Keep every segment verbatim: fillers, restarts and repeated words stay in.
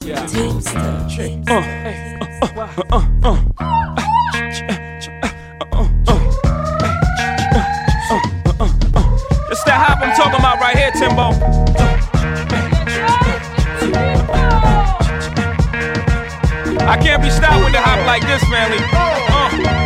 Teamster. Uh, uh, uh, uh. It's that hop I'm talking about right here, Timbo. I can't be stopped with the hop like this, family. Uh.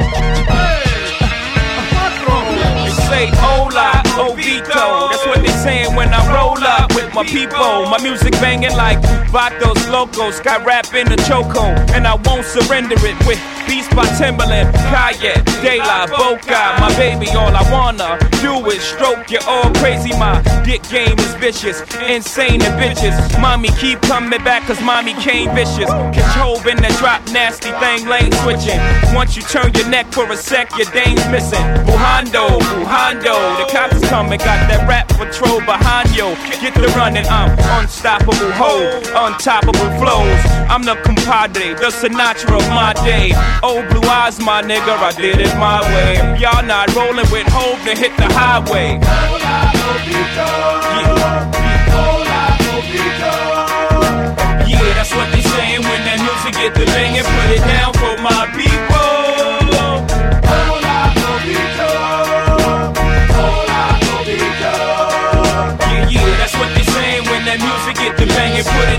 Say hola, Ovito. That's what they saying when I roll up with my people. My music banging like Vatos Locos. Got rap in the choco, and I won't surrender it with beats by Timbaland, Kanye, De La Boca. My baby, all I wanna do is stroke you all crazy. My dick game is vicious, insane and bitches. Mommy keep coming back cause mommy came vicious. Control in the drop, nasty thing, lane switching. Once you turn your neck for a sec, your dame's missing. Bujando, Bujando, the cops coming, got that rap patrol behind you. Get the running, I'm unstoppable, ho, untoppable flows. I'm the compadre, the Sinatra of my day. Old blue eyes, my nigga, I did it my way. If y'all not rolling with hope, then hit the highway. Hola, Ovito. Yeah. Hola, Ovito. Yeah, that's what they saying when that music get the bang and put it down for my people. Hola, Ovito. Hola, Ovito. Yeah, yeah, that's what they saying when that music get the bang and put it